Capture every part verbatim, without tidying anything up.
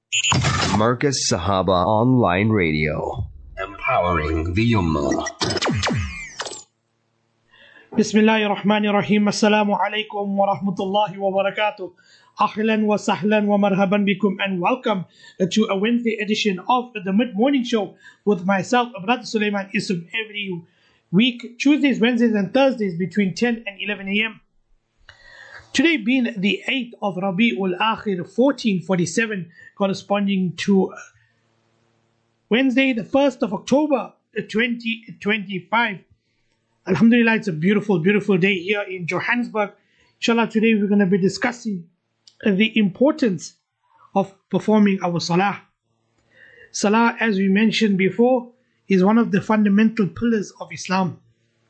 Marcus Sahaba Online Radio, empowering the Ummah. Bismillahir Rahmanir Rahim. Assalamu alaikum wa rahmatullahi wa barakatuh. Ahlan wa sahlan wa marhaban bikum, and welcome to a Wednesday edition of the Mid Morning Show with myself, Brother Sulaiman Isum, every week, Tuesdays, Wednesdays, and Thursdays between ten and eleven a m Today being the eighth of Rabi'ul Akhir fourteen forty-seven, corresponding to Wednesday, the first of October twenty twenty-five. Alhamdulillah, it's a beautiful, beautiful day here in Johannesburg. Inshallah, today we're going to be discussing the importance of performing our salah. Salah, as we mentioned before, is one of the fundamental pillars of Islam.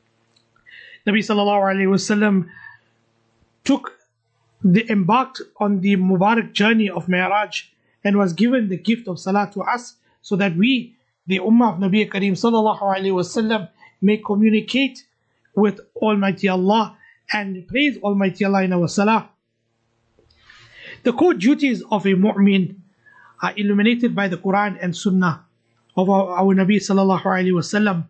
Nabi sallallahu alayhi wasallam took the embarked on the Mubarak journey of Mi'raj and was given the gift of salah to us, so that we, the Ummah of Nabi Kareem sallallahu alayhi wasallam, may communicate with Almighty Allah and praise Almighty Allah in our salah. The core duties of a mu'min are illuminated by the Quran and Sunnah of our, our Nabi sallallahu alayhi wasallam.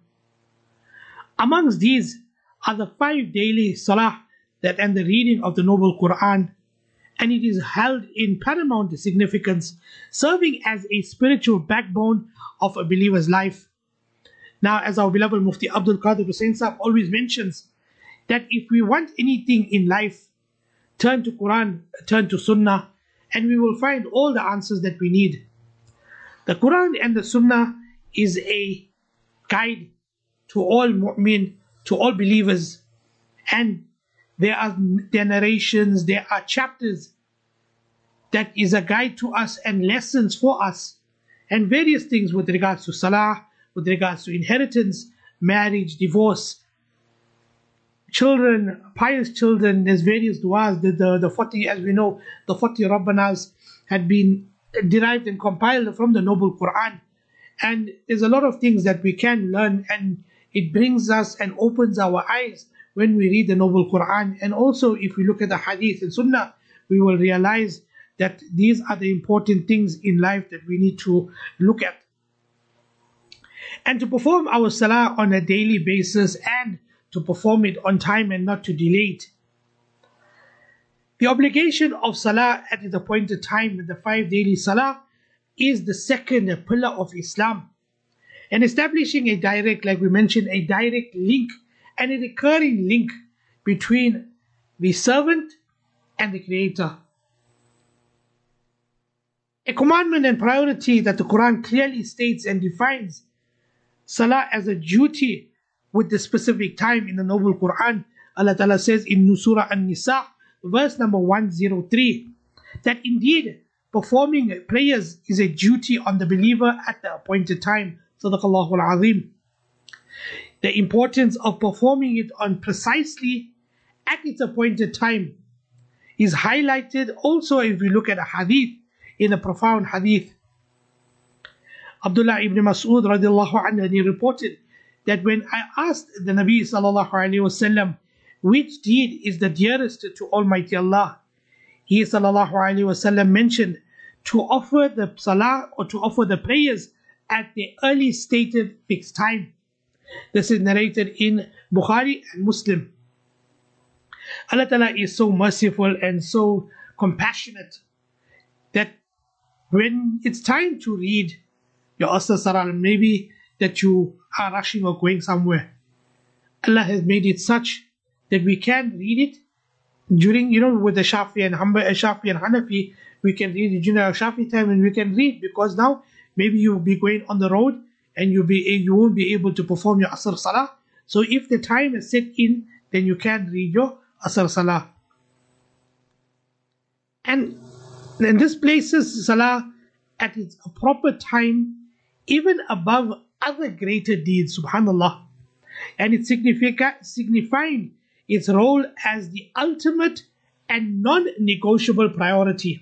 Amongst these are the five daily salah that and the reading of the noble Quran, and it is held in paramount significance, serving as a spiritual backbone of a believer's life. Now, as our beloved Mufti Abdul Qadir Hussain Sahib always mentions, that if we want anything in life, turn to Quran, turn to Sunnah, and we will find all the answers that we need. The Quran and the Sunnah is a guide to all mu'min, to all believers, and there are, there are narrations, there are chapters that is a guide to us and lessons for us, and various things with regards to salah, with regards to inheritance, marriage, divorce, children, pious children. There's various du'as. The, the, the forty, as we know, the forty Rabbanas had been derived and compiled from the noble Quran. And there's a lot of things that we can learn, and it brings us and opens our eyes when we read the noble Quran. And also, if we look at the Hadith and Sunnah, we will realize that these are the important things in life that we need to look at. And to perform our salah on a daily basis, and to perform it on time and not to delay it. The obligation of salah at its appointed time, the five daily salah, is the second pillar of Islam, and establishing a direct, like we mentioned, a direct link and a recurring link between the servant and the Creator. A commandment and priority that the Quran clearly states and defines salah as a duty with the specific time in the noble Quran. Allah Ta'ala says in Surah An-Nisa, verse number one oh three, that indeed performing prayers is a duty on the believer at the appointed time. Sadaqallahu al-Azim. The importance of performing it on precisely at its appointed time is highlighted also if we look at a hadith, in a profound hadith. Abdullah ibn Mas'ud radiallahu anhu, he reported that when I asked the Nabi sallallahu alayhi wasallam which deed is the dearest to Almighty Allah, he sallallahu alayhi wasallam mentioned to offer the salah or to offer the prayers at the early stated fixed time. This is narrated in Bukhari and Muslim. Allah Ta'ala is so merciful and so compassionate that when it's time to read your Asr Salah, maybe that you are rushing or going somewhere, Allah has made it such that we can read it during, you know, with the Shafi and Hanbali, Shafi and Hanafi, we can read it during our Shafi time, and we can read, because now maybe you'll be going on the road and you'll be you won't be able to perform your Asr Salah. So if the time is set in, then you can read your Asr Salah. And in this places Salah at its proper time, even above other greater deeds, subhanallah. And it's significa- signifying its role as the ultimate and non-negotiable priority.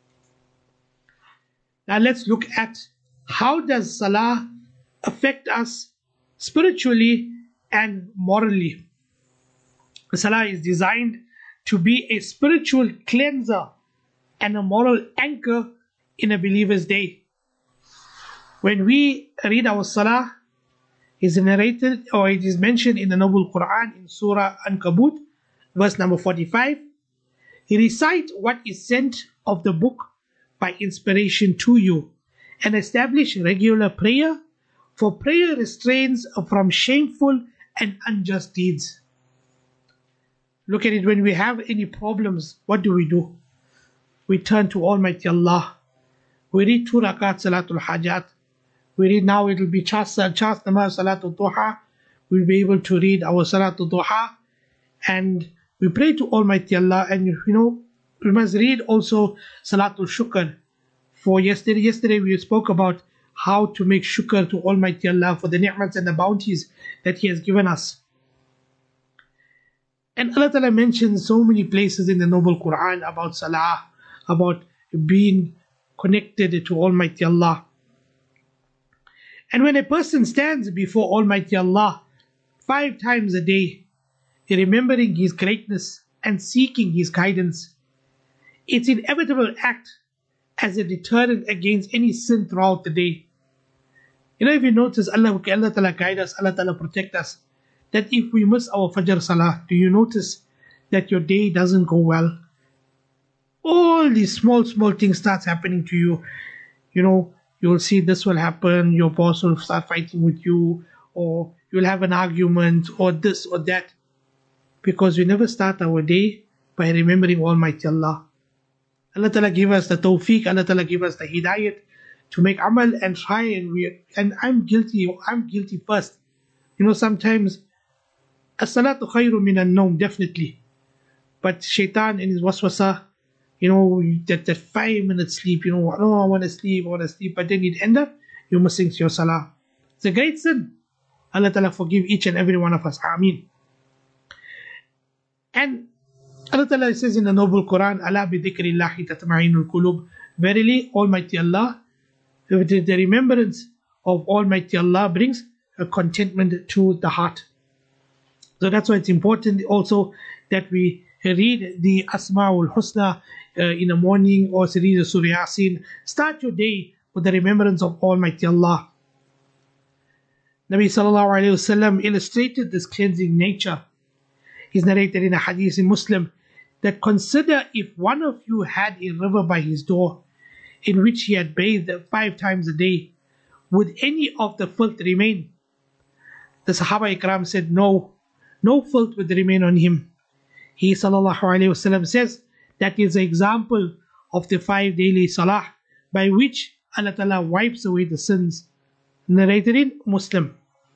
Now let's look at how does Salah affect us spiritually and morally. Salah is designed to be a spiritual cleanser and a moral anchor in a believer's day. When we read our salah, is narrated or it is mentioned in the Noble Quran in Surah Ankabut, verse number forty-five. Recite what is sent of the book by inspiration to you, and establish regular prayer, for prayer restrains from shameful and unjust deeds. Look at it, when we have any problems, what do we do? We turn to Almighty Allah. We read two rakat Salatul Hajat. We read now, it will be Chas Namaz Salatul Duha. We'll be able to read our Salatul Duha. And we pray to Almighty Allah. And you know, we must read also Salatul Shukr. For yesterday, yesterday we spoke about how to make shukr to Almighty Allah for the ni'mats and the bounties that He has given us. And Allah Ta'ala mentions so many places in the Noble Quran about salah, about being connected to Almighty Allah. And when a person stands before Almighty Allah five times a day, remembering His greatness and seeking His guidance, it's an inevitable act as a deterrent against any sin throughout the day. You know, if you notice, Allah, Allah Ta'ala guide us, Allah Ta'ala protect us, that if we miss our Fajr Salah, do you notice that your day doesn't go well? All these small, small things starts happening to you. You know, you'll see this will happen, your boss will start fighting with you, or you'll have an argument, or this or that. Because we never start our day by remembering Almighty Allah. Allah Ta'ala give us the tawfiq, Allah Ta'ala give us the hidayat to make amal and try, and we and I'm guilty, I'm guilty first. You know, sometimes as-salatu khayru min an-nawm, definitely. But shaitan and his waswasa, you know, that, that five minutes sleep, you know, oh, I want to sleep, I want to sleep, but then it end up, you're missing your salah. It's a great sin. Allah Ta'ala forgive each and every one of us. Ameen. And Allah Ta'ala says in the Noble Quran, Allah bi dhikrillahi tatma'inul qulub. Verily, Almighty Allah, the, the remembrance of Almighty Allah brings a contentment to the heart. So that's why it's important also that we read the Asma'ul Husna uh, in the morning, or read the Surah Yasin. Start your day with the remembrance of Almighty Allah. Nabi Sallallahu Alaihi Wasallam illustrated this cleansing nature. He's narrated in a hadith in Muslim that consider if one of you had a river by his door in which he had bathed five times a day, would any of the filth remain? The Sahaba Ikram said, no, no filth would remain on him. He Sallallahu Alaihi Wasallam says that is an example of the five daily salah by which Allah Ta'ala wipes away the sins. Narrated in Muslim.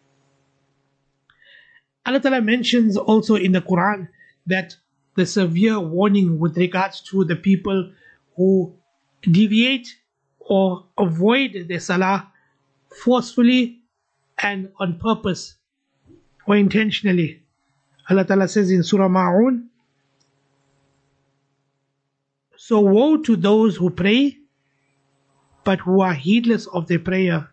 Allah Ta'ala mentions also in the Quran that the severe warning with regards to the people who deviate or avoid their salah forcefully and on purpose or intentionally. Allah Ta'ala says in Surah Ma'un, so woe to those who pray but who are heedless of their prayer.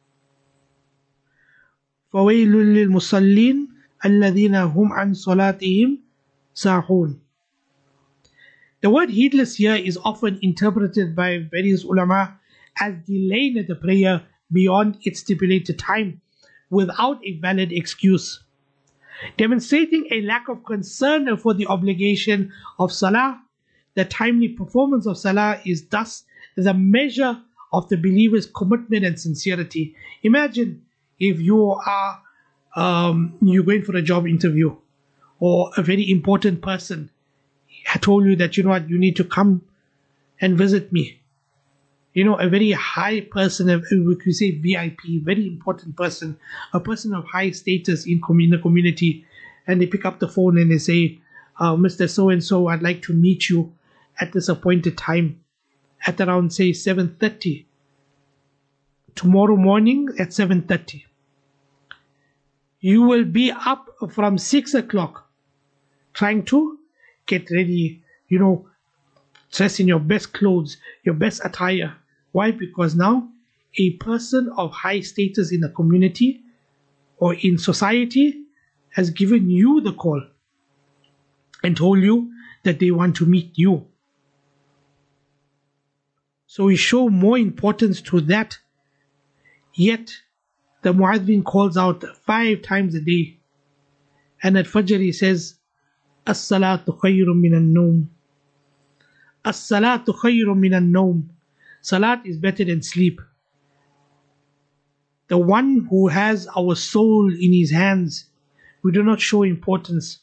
فَوَيْلٌ لِلْمُصَلِّينَ الَّذِينَ هُمْ عَنْ صَلَاتِهِمْ سَاهُونَ. The word heedless here is often interpreted by various ulama as delaying the prayer beyond its stipulated time without a valid excuse, demonstrating a lack of concern for the obligation of salah. The timely performance of salah is thus the measure of the believer's commitment and sincerity. Imagine if you are um, you're going for a job interview, or a very important person I told you that, you know what, you need to come and visit me. You know, a very high person, we could say V I P, very important person, a person of high status in, in the community, and they pick up the phone and they say, uh, Mister So-and-so, I'd like to meet you at this appointed time at around, say, seven thirty. Tomorrow morning at seven thirty. You will be up from six o'clock trying to get ready, you know, dress in your best clothes, your best attire. Why? Because now a person of high status in the community or in society has given you the call and told you that they want to meet you. So we show more importance to that. Yet, the Mu'adhin calls out five times a day. And at Fajr he says, As-salatu khayrun minan noom. As-salatu khayrun minan noom. Salat is better than sleep. The one who has our soul in his hands, we do not show importance.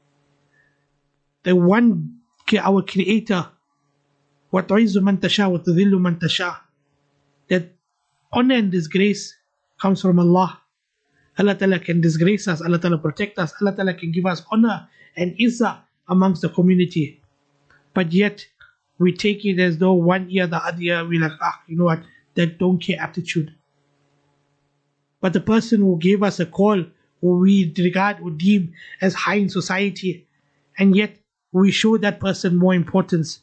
The one, our Creator, وَتُعِزُّ مَنْ تَشَاءُ وَتُذِلُّ مَنْ تَشَاءُ, that honor and disgrace comes from Allah. Allah Ta'ala can disgrace us, Allah Ta'ala protect us, Allah Ta'ala can give us honor and izzah amongst the community. But yet, we take it as though one year, the other year, we're like, ah, you know what, that don't care attitude. But the person who gave us a call, who we regard or deem as high in society, and yet we show that person more importance.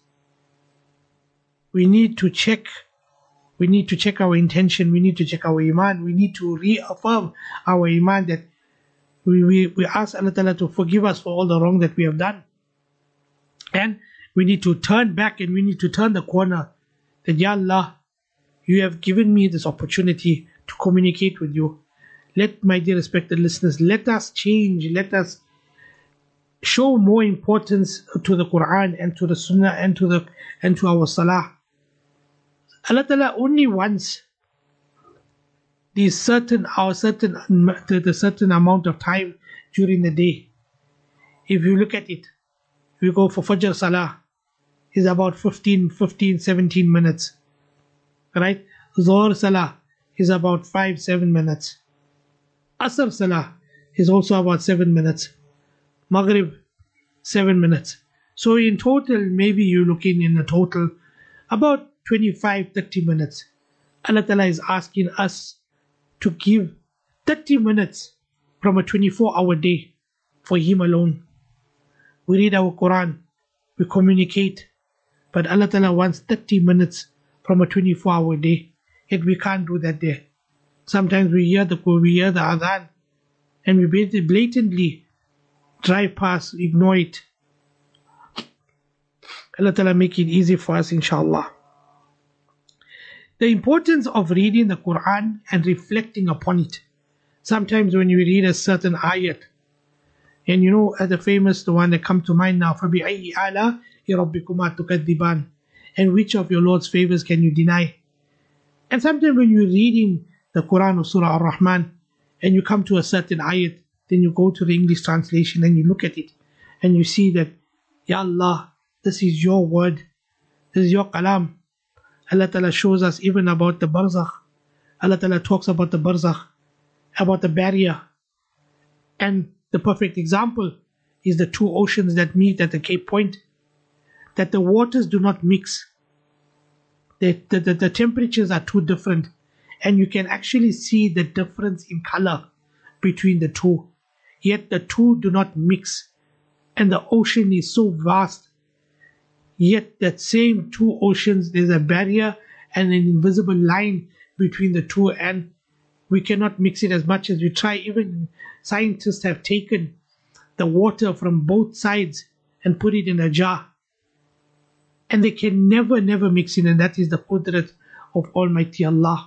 We need to check. We need to check our intention. We need to check our iman. We need to reaffirm our iman that we, we, we ask Allah Ta'ala to forgive us for all the wrong that we have done. And we need to turn back and we need to turn the corner. That, Ya Allah, you have given me this opportunity to communicate with you. Let, my dear respected listeners, let us change. Let us show more importance to the Quran and to the Sunnah and to the and to our Salah. Allah Ta'ala only wants these certain our certain the, the certain amount of time during the day. If you look at it, we go for Fajr Salah, is about fifteen, fifteen, seventeen minutes. Right? Zuhr Salah is about five, seven minutes. Asr Salah is also about seven minutes. Maghrib, seven minutes. So in total, maybe you're looking in a total about twenty-five, thirty minutes. Allah Ta'ala is asking us to give thirty minutes from a twenty-four hour day for Him alone. We read our Quran, we communicate, but Allah Ta'ala wants thirty minutes from a twenty-four hour day. Yet we can't do that there. Sometimes we hear the we hear the adhan and we blatantly drive past, ignore it. Allah Ta'ala make it easy for us, inshallah. The importance of reading the Quran and reflecting upon it. Sometimes when you read a certain ayat, and you know, the famous, the one that come to mind now, فَبِأَيِّ آلَاءِ رَبِّكُمَا تُكَذِّبَانِ, and which of your Lord's favors can you deny? And sometimes when you're reading the Quran of Surah Ar-Rahman, and you come to a certain ayat, then you go to the English translation and you look at it, and you see that, Ya Allah, this is your word, this is your kalam. Allah Ta'ala shows us even about the barzakh. Allah Ta'ala talks about the barzakh, about the barrier. And the perfect example is the two oceans that meet at the Cape Point, that the waters do not mix. The, the, the, the temperatures are too different, and you can actually see the difference in color between the two. Yet the two do not mix, and the ocean is so vast. Yet that same two oceans, there's a barrier and an invisible line between the two, and we cannot mix it as much as we try. Even scientists have taken the water from both sides and put it in a jar, and they can never, never mix it, and that is the qudrat of Almighty Allah.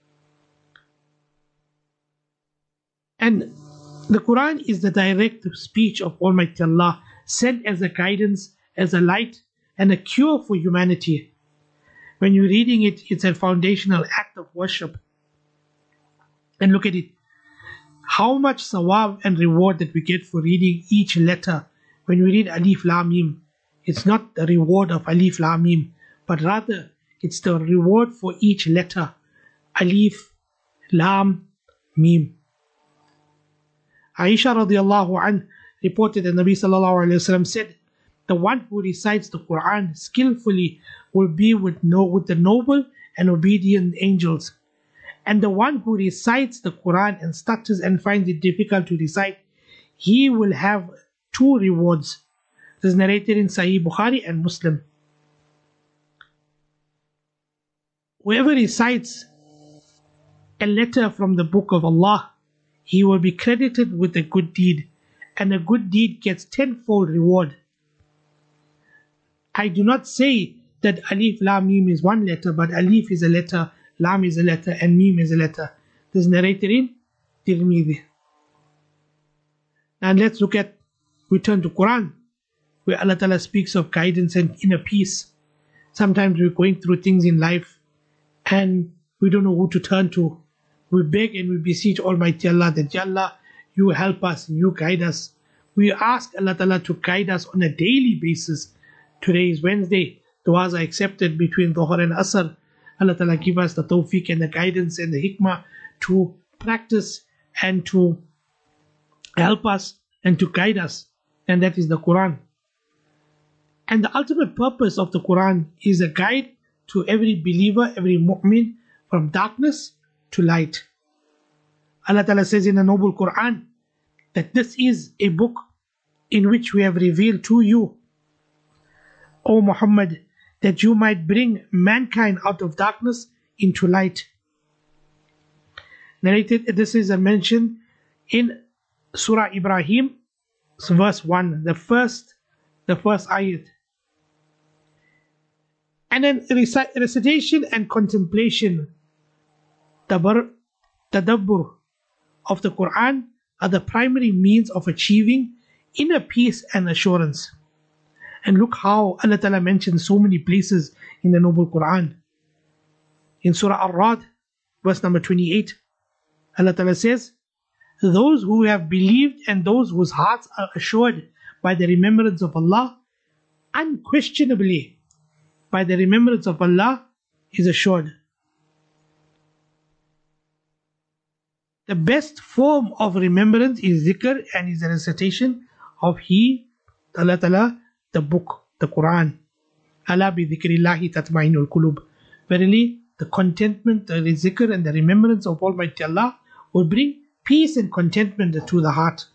And the Quran is the direct speech of Almighty Allah, sent as a guidance, as a light, and a cure for humanity. When you're reading it, it's a foundational act of worship. And look at it. How much sawab and reward that we get for reading each letter. When we read Alif Lam Mim, it's not the reward of Alif Lam Mim, but rather it's the reward for each letter. Alif Lam Mim. Aisha radiallahu anha reported that Nabi sallallahu alayhi wa sallam said, the one who recites the Quran skillfully will be with, no, with the noble and obedient angels. And the one who recites the Quran and stutters and finds it difficult to recite, he will have two rewards. This is narrated in Sahih Bukhari and Muslim. Whoever recites a letter from the book of Allah, he will be credited with a good deed, and a good deed gets tenfold reward. I do not say that Alif, Lam, Mim is one letter, but Alif is a letter, Lam is a letter, and Mim is a letter. This is narrated in Tirmidhi. And let's look at, we turn to Quran, where Allah Ta'ala speaks of guidance and inner peace. Sometimes we're going through things in life and we don't know who to turn to. We beg and we beseech Almighty Allah that, Ya Allah, you help us, you guide us. We ask Allah Ta'ala to guide us on a daily basis. Today is Wednesday. Du'as are accepted between Dhuhr and Asr. Allah Ta'ala give us the tawfiq and the guidance and the hikmah to practice and to help us and to guide us. And that is the Quran. And the ultimate purpose of the Quran is a guide to every believer, every mu'min, from darkness to light. Allah Ta'ala says in the noble Quran that this is a book in which we have revealed to you, O Muhammad, that you might bring mankind out of darkness into light. Narrated, this is a mention in Surah Ibrahim, verse one, the first, the first ayat. And then recitation and contemplation, tabar, tadabbur of the Quran are the primary means of achieving inner peace and assurance. And look how Allah Ta'ala mentions so many places in the noble Quran. In Surah Ar-Ra'd, verse number twenty-eight, Allah Ta'ala says, those who have believed and those whose hearts are assured by the remembrance of Allah, unquestionably by the remembrance of Allah is assured. The best form of remembrance is zikr and is a recitation of He, Allah Ta'ala, the book, the Quran. Ala bi dhikrillahi tatma'inul qulub. Verily, the contentment, the zikr and the remembrance of Almighty Allah will bring peace and contentment to the heart.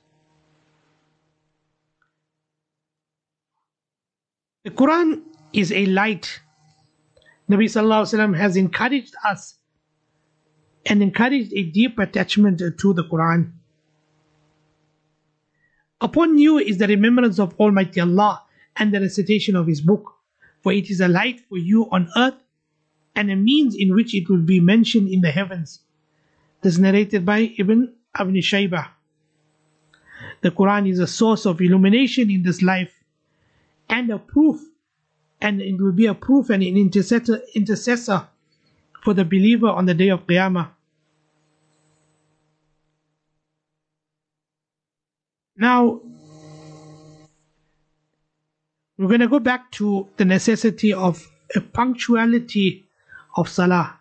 The Quran is a light. Nabi Sallallahu Alaihi Wasallam has encouraged us and encouraged a deep attachment to the Quran. Upon you is the remembrance of Almighty Allah and the recitation of His book, for it is a light for you on earth and a means in which it will be mentioned in the heavens. This is narrated by Ibn Ibn Shaybah. The Quran is a source of illumination in this life and a proof, and it will be a proof and an intercessor, intercessor for the believer on the day of Qiyamah. Now, we're going to go back to the necessity of a punctuality of Salah.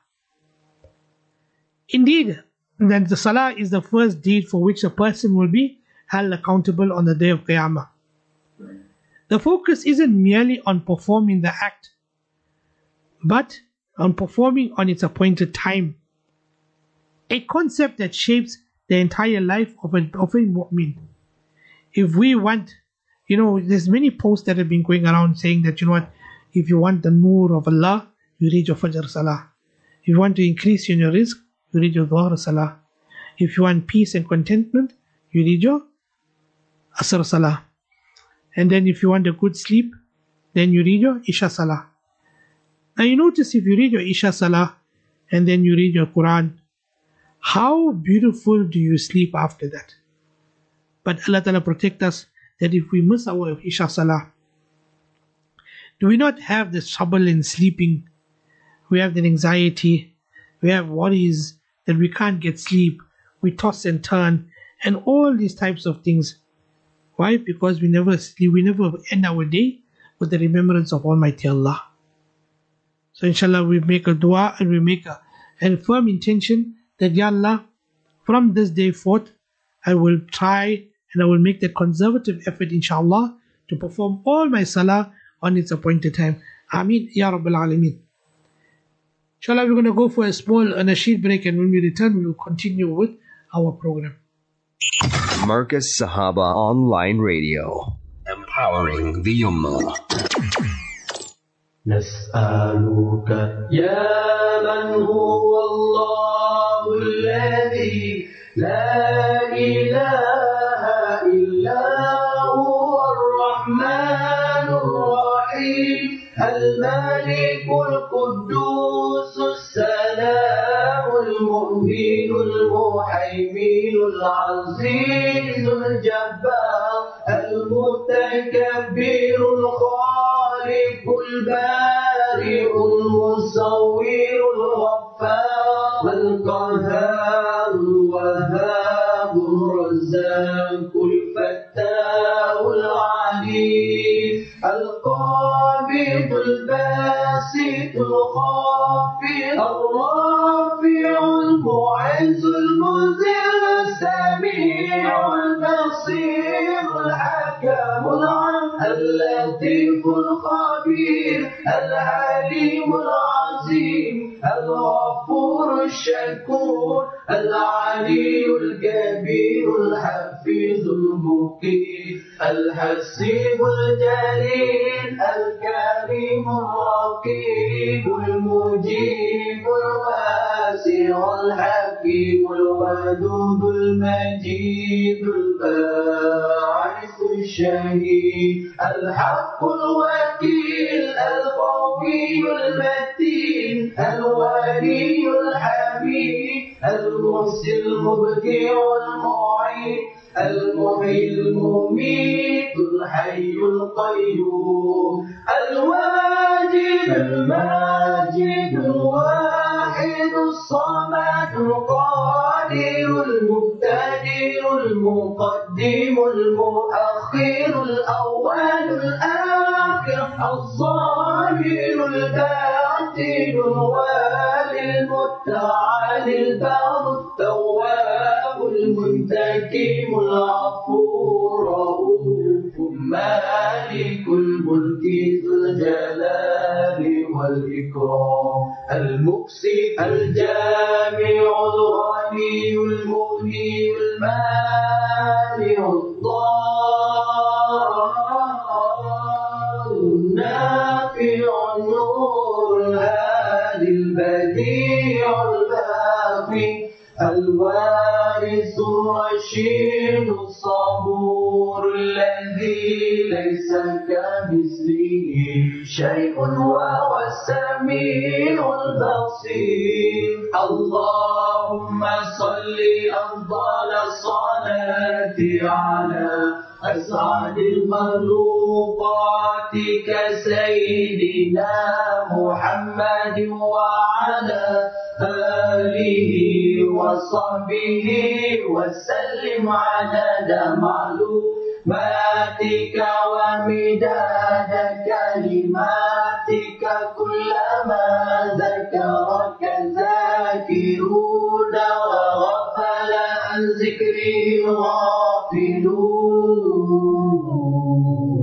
Indeed, then the Salah is the first deed for which a person will be held accountable on the day of Qiyamah. The focus isn't merely on performing the act, but on performing on its appointed time. A concept that shapes the entire life of a, of a mu'min. If we want, you know, there's many posts that have been going around saying that, you know what, if you want the nur of Allah, you read your Fajr Salah. If you want to increase in your rizq, you read your Dhuhr Salah. If you want peace and contentment, you read your Asr Salah. And then if you want a good sleep, then you read your Isha Salah. Now you notice if you read your Isha Salah and then you read your Quran, how beautiful do you sleep after that? But Allah Ta'ala protect us that if we miss our Isha Salah, do we not have this trouble in sleeping? We have the anxiety, we have worries that we can't get sleep, we toss and turn, and all these types of things. Why? Because we never sleep, we never end our day with the remembrance of Almighty Allah. So inshallah we make a dua and we make a, a firm intention that, Ya Allah, from this day forth, I will try and I will make that conservative effort, inshallah, to perform all my salah on its appointed time. Ameen, Ya Rabbil Alameen. Inshallah, we're going to go for a small nasheed break, and when we return, we will continue with our program. Marcus Sahaba Online Radio, empowering the Ummah. نسألك يا من هو الله الذي لا إله إلا هو الرحمن الرحيم الملك القدوس السلام المؤمن المهيمن العزيز الجبار المتكبر الخالق البارئ المصور الغفار القهار الوهاب الرزاق الفتاح العليم القابض الباسط الخافض الرافع المعز المذل السميع البصير الحكم العليم اللطيف الخبير العليم العظيم الغفور الشكور العلي الكبير الحفيظ المقيم الحسيب الجليل الكريم الرقيب المجيب الواسع الحكيم الودود المجيد الباعث الشهيد الحق الوكيل القوي المتين الولي الحميد المحسن المبدع المعيد المحيي المميت الحي القيوم الواجد الماجد الواحد الصمد القادر المبتدئ المقدم المؤخر الأول الآخر الظاهر الباطن الوالي المتعالي البر التواب المنتقم العفو الرؤوف مالك الملك ذو الجلال والإكرام المقسط الجامع الغني المغني المانع الضار النافع النور الهادي البديع الباقي الوارث الرشيد الصبور الذي ليس كمثله شيء وهو السميع البصير اللهم صل أفضل الصلاة على أسعد المخلوقات كسيدنا محمد وعلى آله وصحبه وسلم عدد معلوماتك ومداد كلماتك كلما ذكرك ذاكرون وغفل عن ذكره غافلون.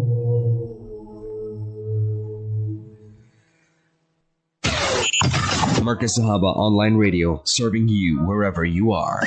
Marcus Sahaba Online Radio, serving you wherever you are.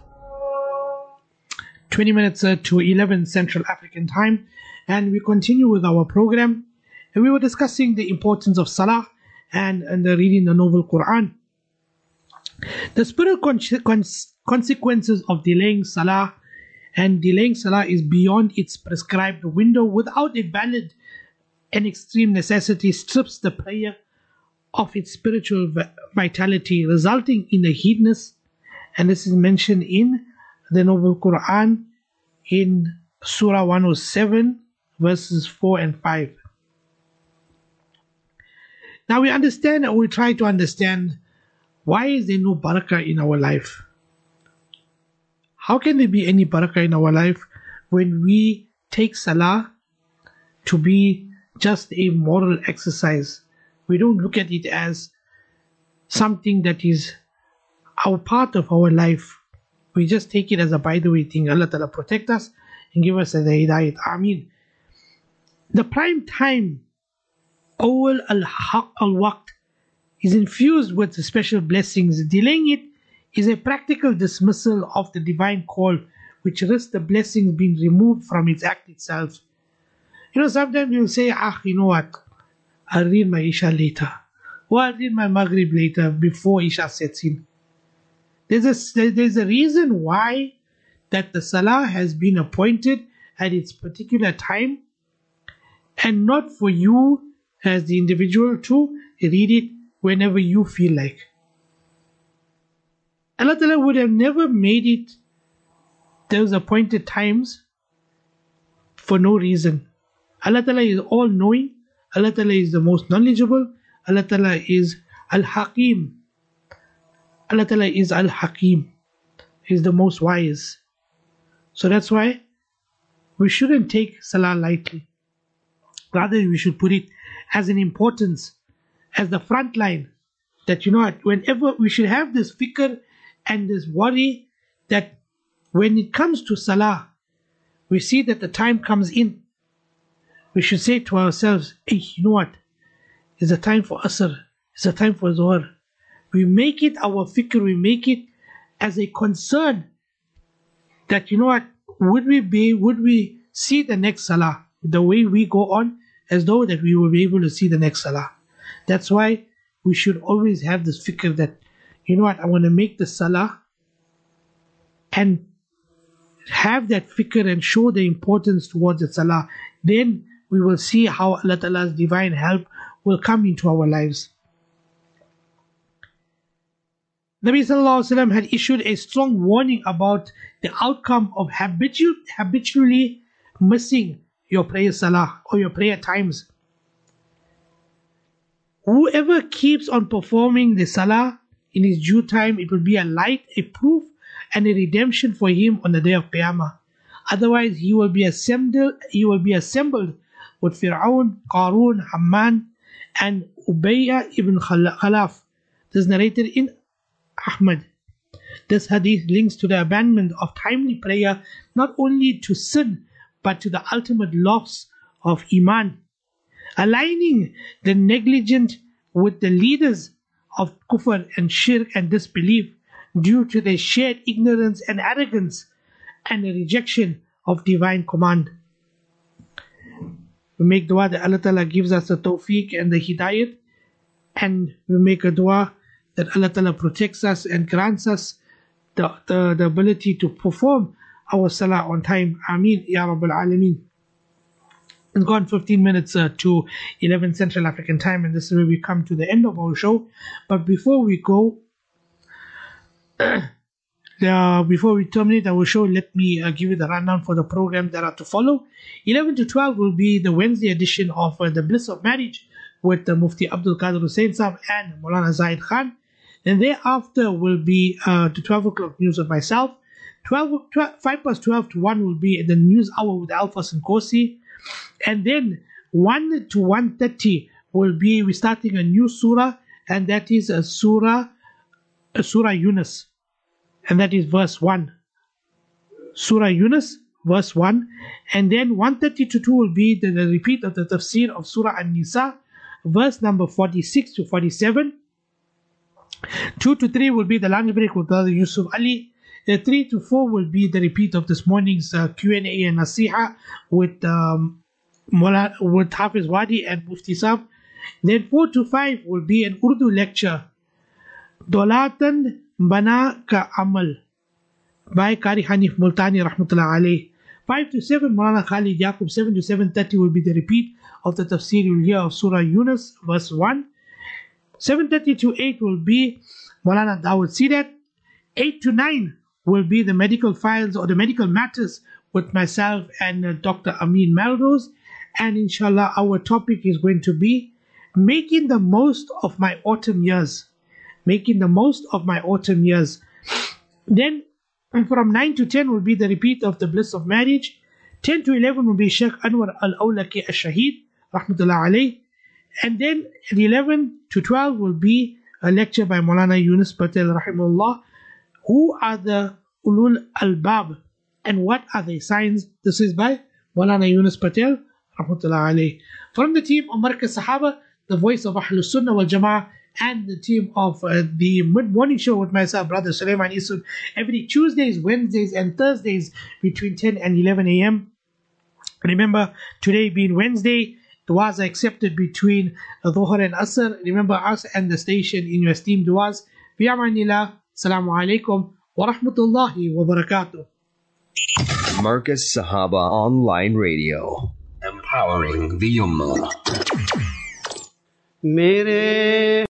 twenty minutes uh, to eleven Central African Time, and we continue with our program. And we were discussing the importance of Salah and, and the reading the Noble Quran. The spiritual con- con- consequences of delaying Salah and delaying Salah is beyond its prescribed window without a valid and extreme necessity strips the prayer of its spiritual vitality, resulting in a heedlessness, and this is mentioned in the Noble Quran in Surah one oh seven, verses four and five. Now we understand, or we try to understand, why is there no barakah in our life? How can there be any barakah in our life when we take Salah to be just a moral exercise? We don't look at it as something that is our part of our life. We just take it as a by the way thing. Allah Ta'ala protect us and give us the hidayat. Ameen. The prime time, awal al-haq al-waqt, is infused with special blessings. Delaying it is a practical dismissal of the divine call, which risks the blessings being removed from its act itself. You know, sometimes you'll say, ah, you know what? I'll read my Isha later. Or I'll read my Maghrib later before Isha sets in. There's a, there's a reason why that the Salah has been appointed at its particular time, and not for you as the individual to read it whenever you feel like. Allah Ta'ala would have never made it those appointed times for no reason. Allah Ta'ala is all knowing. Allah Ta'ala is the most knowledgeable. Allah Ta'ala is Al-Hakim. Allah Ta'ala is Al-Hakim. He is the most wise. So that's why we shouldn't take Salah lightly. Rather, we should put it as an importance, as the front line. That, you know what, whenever we should have this fikr and this worry that when it comes to Salah, we see that the time comes in. We should say to ourselves, hey, you know what? It's a time for Asr. It's a time for Zuhr. We make it our fikr, we make it as a concern that, you know what, would we be, would we see the next Salah the way we go on, as though that we will be able to see the next Salah. That's why we should always have this fikr that, you know what, I want to make the Salah and have that fikr and show the importance towards the Salah. Then we will see how Allah Ta'ala's divine help will come into our lives. Nabi Sallallahu Alaihi Wasallam had issued a strong warning about the outcome of habitu- habitually missing your prayer salah or your prayer times. Whoever keeps on performing the salah in his due time, it will be a light, a proof, and a redemption for him on the day of Qiyamah. Otherwise, he will be assembled. He will be assembled with Fir'aun, Qarun, Hamman, and Ubayya ibn Khalaf. This is narrated in Ahmad. This hadith links to the abandonment of timely prayer, not only to sin, but to the ultimate loss of Iman. Aligning the negligent with the leaders of kufr and shirk and disbelief due to their shared ignorance and arrogance and the rejection of divine command. We make dua that Allah Ta'ala gives us the tawfiq and the hidayat, and we make a dua that Allah Ta'ala protects us and grants us the, the, the ability to perform our salah on time. Ameen Ya Rabbal Alameen. It's gone fifteen minutes uh, to eleven Central African time, and this is where we come to the end of our show. But before we go, uh, before we terminate our show, let me uh, give you the rundown for the programs that are to follow. eleven to twelve will be the Wednesday edition of uh, The Bliss of Marriage with uh, Mufti Abdul Qadir Hussain Saab and Maulana Zaid Khan. And thereafter will be uh, the twelve o'clock news of myself. twelve, twelve, five past twelve to one will be the news hour with Alphas and Kosi. And then one to one thirty will be, we're starting a new surah, and that is a surah, a surah Yunus. And that is verse one. Surah Yunus, verse one. And then one thirty to two will be the, the repeat of the tafsir of Surah An-Nisa, verse number forty-six to forty-seven. two to three will be the lunch break with Brother Yusuf Ali. The three to four will be the repeat of this morning's uh, Q and A and Nasiha with um, Mula, with Hafiz Wadi and Mufti Saab. Then four to five will be an Urdu lecture, Dolatan Bana Ka Amal, by Qari Hanif Multani Rahmatullah Alayh. five to seven, Maulana Khalid Yaqub. seven to seven thirty will be the repeat of the tafsir you'll hear of Surah Yunus, verse one. seven thirty to eight will be Maulana Dawud Sidat. eight to nine will be the medical files or the medical matters with myself and uh, Doctor Amin Melrose. And inshallah, our topic is going to be making the most of my autumn years. Making the most of my autumn years. Then from nine to ten will be the repeat of the bliss of marriage. ten to eleven will be Sheikh Anwar Al-Awlaki Al-Shahid Rahmatullah Alayh. And then at eleven to twelve will be a lecture by Maulana Yunus Patel Rahimahullah. Who are the Ulul Albab and what are the signs? This is by Maulana Yunus Patel Rahmatullah Alayh. From the team of Markaz Sahaba, the voice of Ahlul Sunnah wal Jama'ah, and the team of uh, the mid-morning show with myself, Brother Sulaiman Yusuf, every Tuesdays, Wednesdays and Thursdays between ten and eleven a m Remember, today being Wednesday, du'as are accepted between Dhuhr and Asr. Remember us and the station in your esteemed du'as. Fi amanillah. Assalamu alaikum wa rahmatullahi wa barakatuh. Markaz Sahaba Online Radio, empowering the Ummah. मेरे